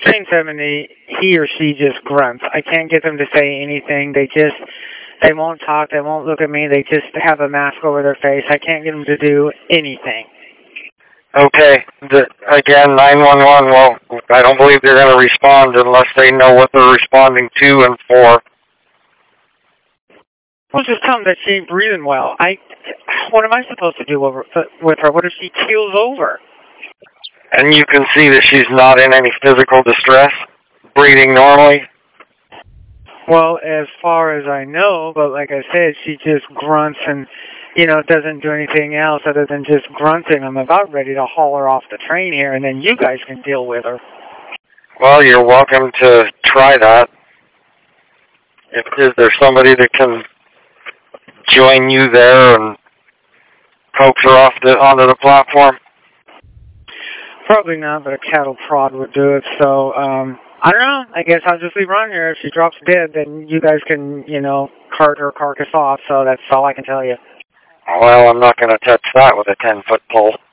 Train 70, he or she just grunts. I can't get them to say anything. They won't talk. They won't look at me. They just have a mask over their face. I can't get them to do anything. Okay. Again, 911, well, I don't believe they're going to respond unless they know what they're responding to and for. Well, just tell them that she ain't breathing well. What am I supposed to do with her? What if she keels over? And you can see that she's not in any physical distress, breathing normally? Well, as far as I know, but like I said, she just grunts and, doesn't do anything else other than just grunting. I'm about ready to haul her off the train here, and then you guys can deal with her. Well, you're welcome to try that. Is there somebody that can join you there and coax her onto the platform? Probably not, but a cattle prod would do it. So, I don't know. I guess I'll just leave her on here. If she drops dead, then you guys can, cart her carcass off. So that's all I can tell you. Well, I'm not going to touch that with a 10-foot pole.